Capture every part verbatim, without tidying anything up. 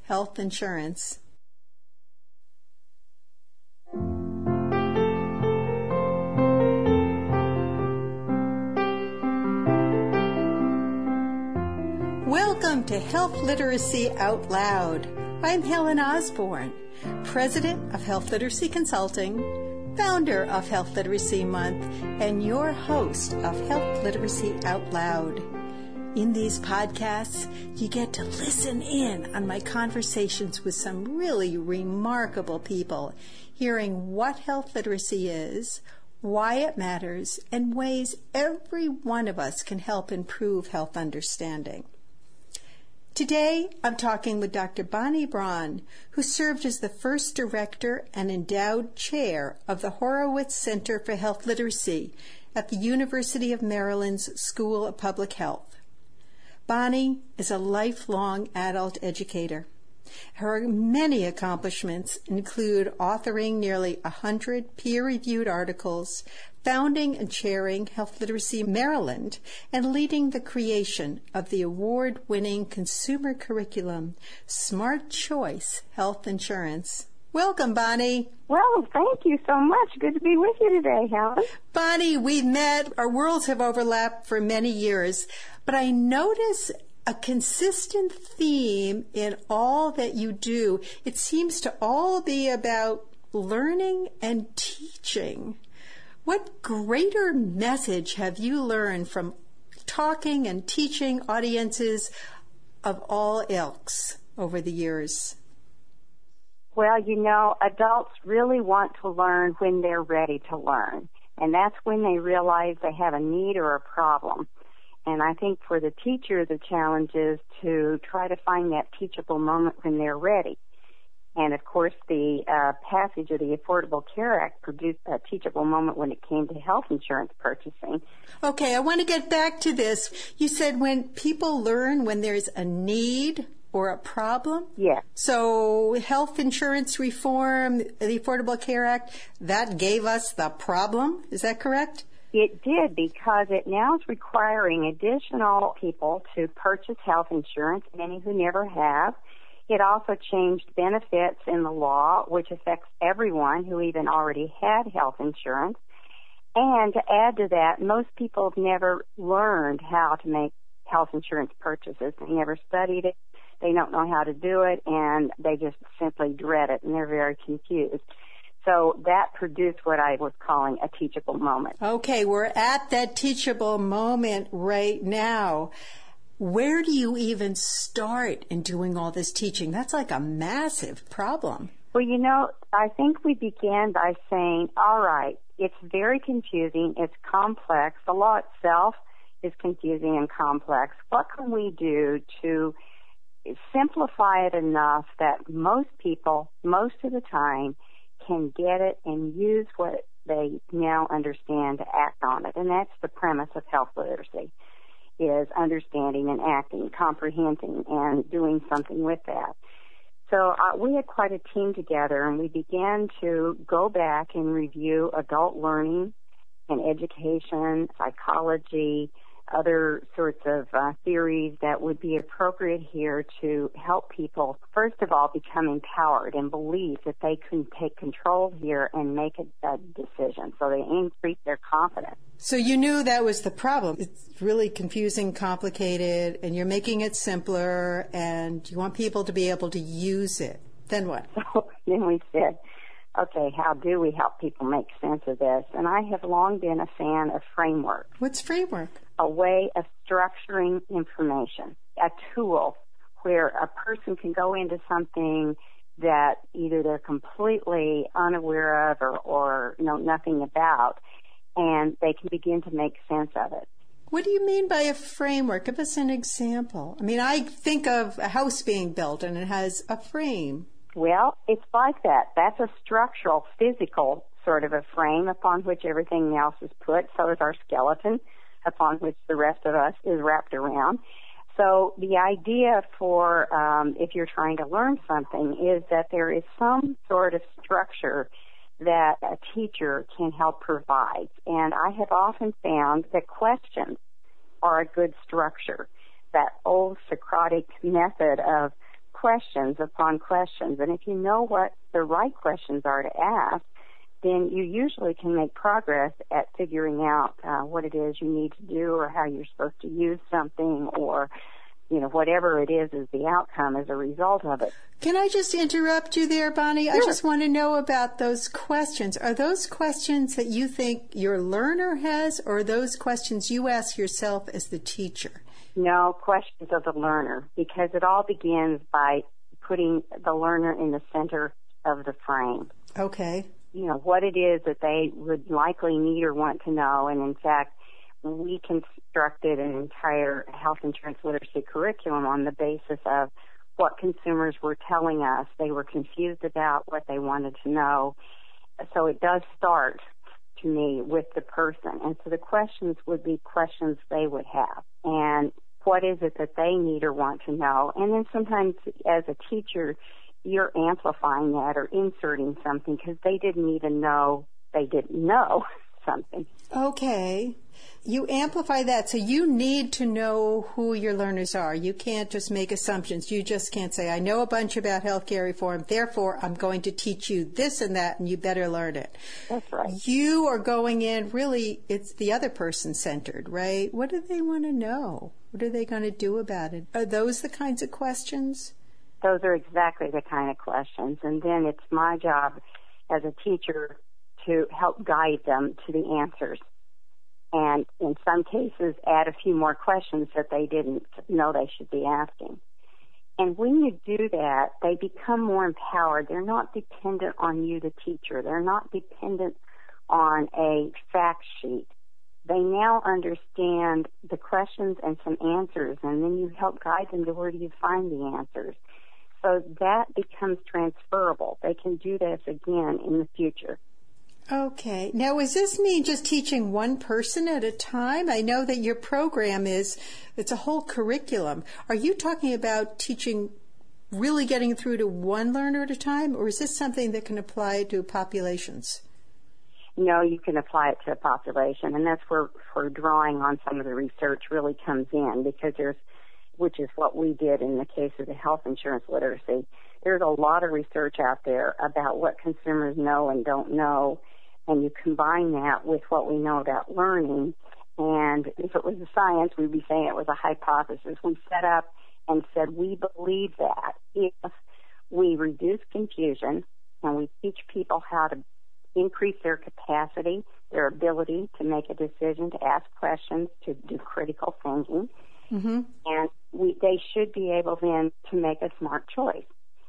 health insurance. Welcome to Health Literacy Out Loud. I'm Helen Osborne, President of Health Literacy Consulting, founder of Health Literacy Month, and your host of Health Literacy Out Loud. In these podcasts, you get to listen in on my conversations with some really remarkable people, hearing what health literacy is, why it matters, and ways every one of us can help improve health understanding. Today, I'm talking with Doctor Bonnie Braun, who served as the first director and endowed chair of the Horowitz Center for Health Literacy at the University of Maryland's School of Public Health. Bonnie is a lifelong adult educator. Her many accomplishments include authoring nearly one hundred peer-reviewed articles, founding and chairing Health Literacy Maryland, and leading the creation of the award-winning consumer curriculum, Smart Choice Health Insurance. Welcome, Bonnie. Well, thank you so much. Good to be with you today, Helen. Bonnie, we've met, our worlds have overlapped for many years, but I notice a consistent theme in all that you do. It seems to all be about learning and teaching. What greater message have you learned from talking and teaching audiences of all ilks over the years? Well, you know, adults really want to learn when they're ready to learn, and that's when they realize they have a need or a problem. And I think for the teacher, the challenge is to try to find that teachable moment when they're ready. And, of course, the uh, passage of the Affordable Care Act produced a teachable moment when it came to health insurance purchasing. Okay, I want to get back to this. You said when people learn when there's a need or a problem? Yes. So health insurance reform, the Affordable Care Act, that gave us the problem? Is that correct? It did, because it now is requiring additional people to purchase health insurance, many who never have. It also changed benefits in the law, which affects everyone who even already had health insurance. And to add to that, most people have never learned how to make health insurance purchases. They never studied it. They don't know how to do it, and they just simply dread it, and they're very confused. So that produced what I was calling a teachable moment. Okay, we're at that teachable moment right now. Where do you even start in doing all this teaching? That's like a massive problem. Well, you know, I think we began by saying, all right, it's very confusing, it's complex, the law itself is confusing and complex. What can we do to simplify it enough that most people, most of the time, can get it and use what they now understand to act on it. And that's the premise of health literacy, is understanding and acting, comprehending, and doing something with that. So uh, we had quite a team together, and we began to go back and review adult learning and education, psychology, other sorts of uh, theories that would be appropriate here to help people, first of all, become empowered and believe that they can take control here and make a, a decision. So they increase their confidence. So you knew that was the problem. It's really confusing, complicated, and you're making it simpler, and you want people to be able to use it. Then what? So then we said, okay, how do we help people make sense of this? And I have long been a fan of framework. What's framework? A way of structuring information, a tool where a person can go into something that either they're completely unaware of or, or know nothing about, and they can begin to make sense of it. What do you mean by a framework? Give us an example. I mean, I think of a house being built and it has a frame. Well, it's like that. That's a structural, physical sort of a frame upon which everything else is put. So is our skeleton, upon which the rest of us is wrapped around. So the idea for um, if you're trying to learn something is that there is some sort of structure that a teacher can help provide. And I have often found that questions are a good structure. That old Socratic method of questions upon questions. And if you know what the right questions are to ask, then you usually can make progress at figuring out uh, what it is you need to do or how you're supposed to use something, or, you know, whatever it is is the outcome as a result of it. Can I just interrupt you there, Bonnie? Sure. I just want to know about those questions. Are those questions that you think your learner has, or are those questions you ask yourself as the teacher? No, questions of the learner, because it all begins by putting the learner in the center of the frame. Okay. You know, what it is that they would likely need or want to know. And in fact, we constructed an entire health insurance literacy curriculum on the basis of what consumers were telling us they were confused about, what they wanted to know. So it does start, to me, with the person. And so the questions would be questions they would have. And what is it that they need or want to know? And then sometimes as a teacher, you're amplifying that or inserting something because they didn't even know they didn't know something. Okay. You amplify that, so you need to know who your learners are. You can't just make assumptions. You just can't say, I know a bunch about healthcare reform, therefore I'm going to teach you this and that, and you better learn it. That's right. You are going in, really, it's the other person centered, right? What do they want to know? What are they going to do about it? Are those the kinds of questions? Those are exactly the kind of questions. And then it's my job as a teacher to help guide them to the answers. And in some cases, add a few more questions that they didn't know they should be asking. And when you do that, they become more empowered. They're not dependent on you, the teacher. They're not dependent on a fact sheet. They now understand the questions and some answers, and then you help guide them to where do you find the answers. So that becomes transferable. They can do this again in the future. Okay. Now, does this mean just teaching one person at a time? I know that your program is, it's a whole curriculum. Are you talking about teaching, really getting through to one learner at a time, or is this something that can apply to populations? No, you can apply it to a population, and that's where, where drawing on some of the research really comes in, because there's, which is what we did in the case of the health insurance literacy. There's a lot of research out there about what consumers know and don't know, and you combine that with what we know about learning, and if it was a science, we'd be saying it was a hypothesis. We set up and said we believe that if we reduce confusion and we teach people how to increase their capacity, their ability to make a decision, to ask questions, to do critical thinking, mm-hmm. and we, they should be able then to make a smart choice.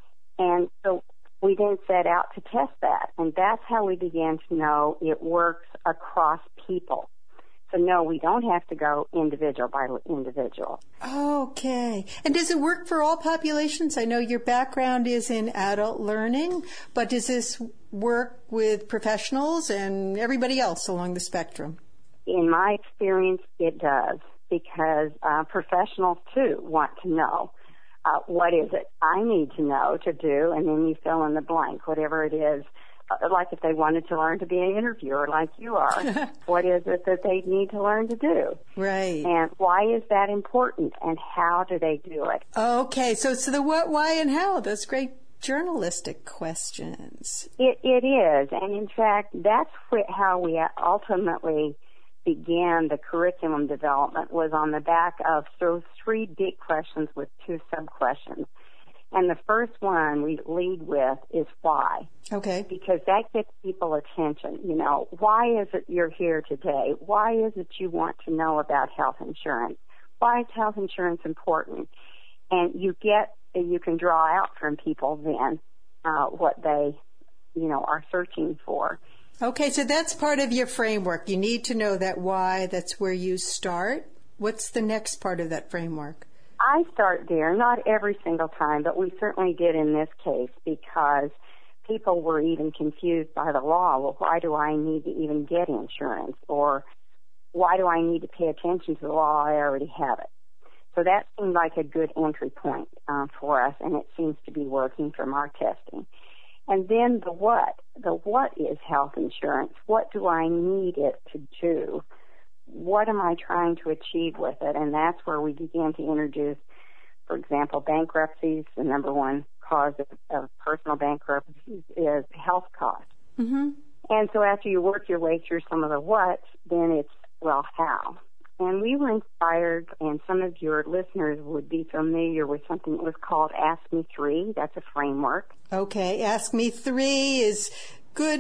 And so we then set out to test that, and that's how we began to know it works across people. So no, we don't have to go individual by individual. Okay. And does it work for all populations? I know your background is in adult learning, but does this work with professionals and everybody else along the spectrum? In my experience, it does, because uh, professionals, too, want to know. Uh, what is it I need to know to do, and then you fill in the blank, whatever it is. Uh, like if they wanted to learn to be an interviewer like you are, what is it that they need to learn to do? Right. And why is that important, and how do they do it? Okay, so so the what, why, and how, those great journalistic questions. It, it is, and in fact, that's wh- how we ultimately began the curriculum development, was on the back of those three big questions with two sub-questions. And the first one we lead with is why. Okay. Because that gets people attention. You know, why is it you're here today? Why is it you want to know about health insurance? Why is health insurance important? And you get, you can draw out from people then uh, what they, you know, are searching for. Okay, so that's part of your framework. You need to know that why. That's where you start. What's the next part of that framework? I start there, not every single time, but we certainly did in this case, because people were even confused by the law. Well, why do I need to even get insurance? Or why do I need to pay attention to the law? I already have it. So that seemed like a good entry point uh, for us, and it seems to be working from our testing. And then the what. The what is health insurance? What do I need it to do? What am I trying to achieve with it? And that's where we began to introduce For example, bankruptcies, the number one cause of, of personal bankruptcies is health costs. Mm-hmm. And so after you work your way through some of the what, then it's, well, how? And we were inspired, and some of your listeners would be familiar with something that was called Ask Me Three. That's a framework. Okay, Ask Me Three is good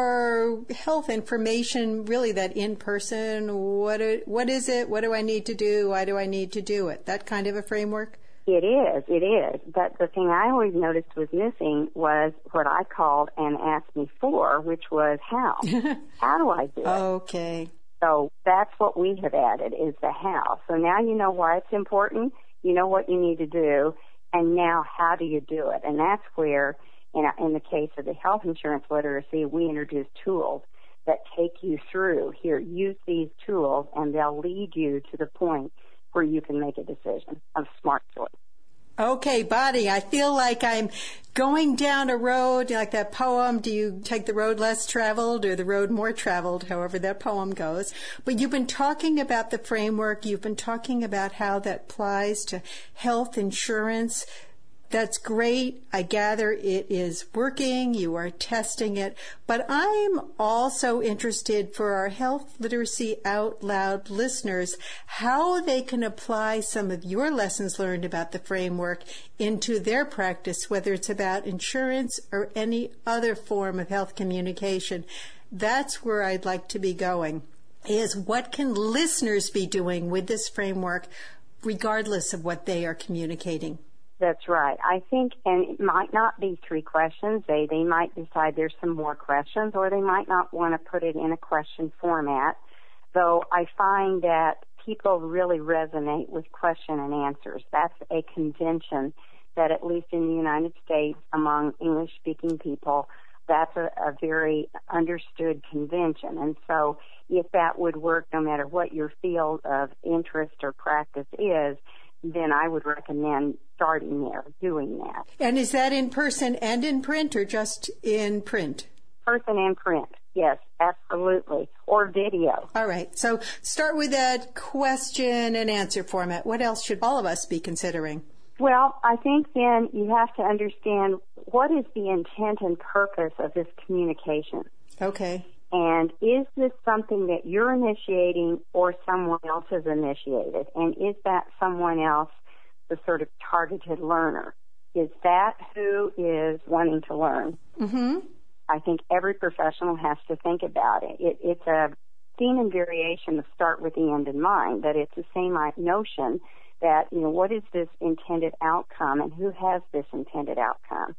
for health information, really that in-person, what, what is it, what do I need to do, why do I need to do it, that kind of a framework? It is, it is. But the thing I always noticed was missing was what I called an Ask Me For, which was how. How do I do it? Okay. So that's what we have added is the how. So now you know why it's important, you know what you need to do, and now how do you do it? And that's where, in, in the case of the health insurance literacy, we introduce tools that take you through. Here, use these tools, and they'll lead you to the point where you can make a decision of smart choice. Okay, Bonnie, I feel like I'm going down a road, like that poem, do you take the road less traveled or the road more traveled, however that poem goes. But you've been talking about the framework, you've been talking about how that applies to health insurance. That's great. I gather it is working. You are testing it. But I'm also interested for our Health Literacy Out Loud listeners, how they can apply some of your lessons learned about the framework into their practice, whether it's about insurance or any other form of health communication. That's where I'd like to be going, is what can listeners be doing with this framework, regardless of what they are communicating? That's right. I think, and it might not be three questions. They they might decide there's some more questions, or they might not want to put it in a question format. Though I find that people really resonate with question and answers. That's a convention that, at least in the United States, among English-speaking people, that's a, a very understood convention. And so if that would work, no matter what your field of interest or practice is, then I would recommend starting there, doing that. And is that in person and in print, or just in print? Person and print, yes, absolutely, or video. All right, so start with that question and answer format. What else should all of us be considering? Well, I think then you have to understand what is the intent and purpose of this communication. Okay. And is this something that you're initiating or someone else has initiated? And is that someone else the sort of targeted learner? Is that who is wanting to learn? Mm-hmm. I think every professional has to think about it. it. It's a theme and variation of start with the end in mind, that it's the same notion that, you know, what is this intended outcome and who has this intended outcome?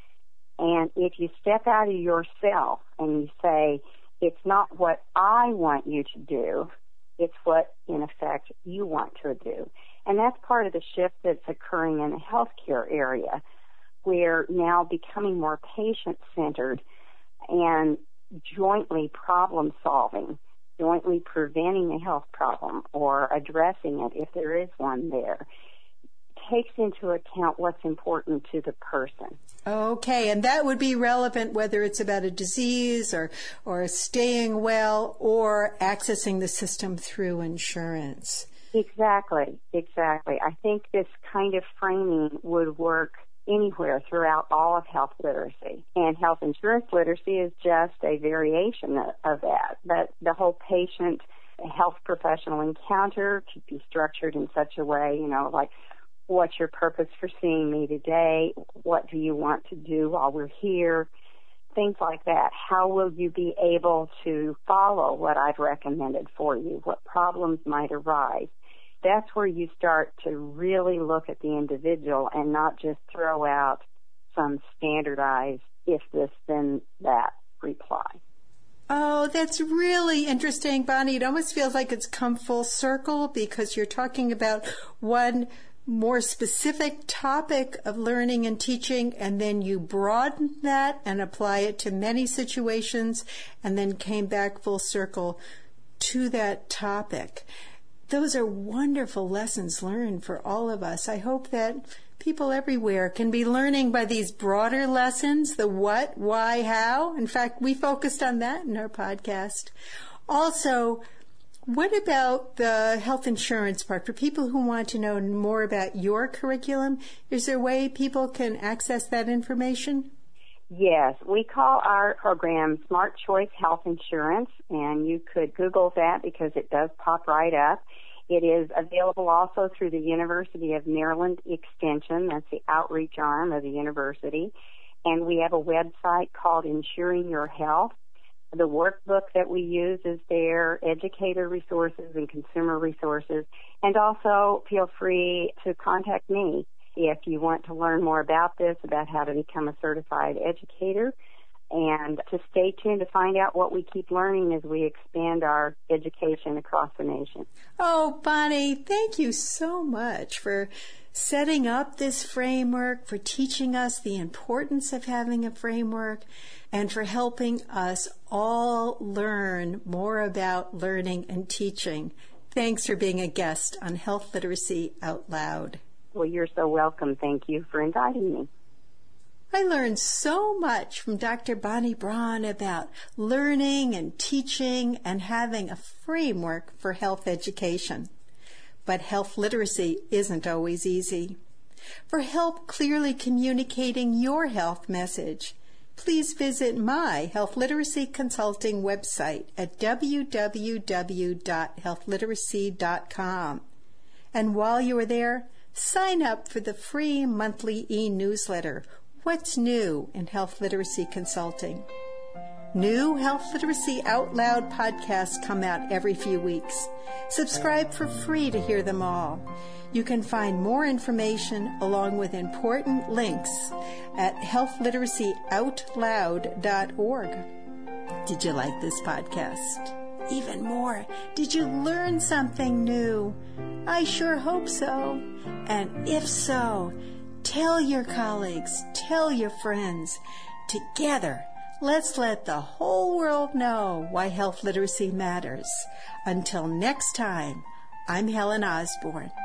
And if you step out of yourself and you say, it's not what I want you to do, it's what, in effect, you want to do. And that's part of the shift that's occurring in the healthcare area, where now becoming more patient-centered and jointly problem-solving, jointly preventing a health problem or addressing it if there is one there, takes into account what's important to the person. Okay, and that would be relevant whether it's about a disease or or staying well or accessing the system through insurance. Exactly, exactly. I think this kind of framing would work anywhere throughout all of health literacy. And health insurance literacy is just a variation of that. But the whole patient health professional encounter could be structured in such a way, you know, like, what's your purpose for seeing me today? What do you want to do while we're here? Things like that. How will you be able to follow what I've recommended for you? What problems might arise? That's where you start to really look at the individual and not just throw out some standardized if this, then that reply. Oh, that's really interesting, Bonnie. It almost feels like it's come full circle because you're talking about one more specific topic of learning and teaching, and then you broaden that and apply it to many situations, and then came back full circle to that topic. Those are wonderful lessons learned for all of us. I hope that people everywhere can be learning by these broader lessons, the what, why, how. In fact, we focused on that in our podcast. Also, What about the health insurance part? For people who want to know more about your curriculum, is there a way people can access that information? Yes, we call our program Smart Choice Health Insurance, and you could Google that because it does pop right up. It is available also through the University of Maryland Extension. That's the outreach arm of the university. And we have a website called Insuring Your Health. The workbook that we use is there, educator resources and consumer resources. And also feel free to contact me if you want to learn more about this, about how to become a certified educator, and to stay tuned to find out what we keep learning as we expand our education across the nation. Oh, Bonnie, thank you so much for setting up this framework, for teaching us the importance of having a framework, and for helping us all learn more about learning and teaching. Thanks for being a guest on Health Literacy Out Loud. Well, you're so welcome. Thank you for inviting me. I learned so much from Doctor Bonnie Braun about learning and teaching and having a framework for health education. But health literacy isn't always easy. For help clearly communicating your health message, please visit my Health Literacy Consulting website at w w w dot health literacy dot com. And while you are there, sign up for the free monthly e-newsletter, What's New in Health Literacy Consulting. New Health Literacy Out Loud podcasts come out every few weeks. Subscribe for free to hear them all. You can find more information along with important links at health literacy out loud dot org. Did you like this podcast? Even more, did you learn something new? I sure hope so. And if so, tell your colleagues, tell your friends. Together, let's let the whole world know why health literacy matters. Until next time, I'm Helen Osborne.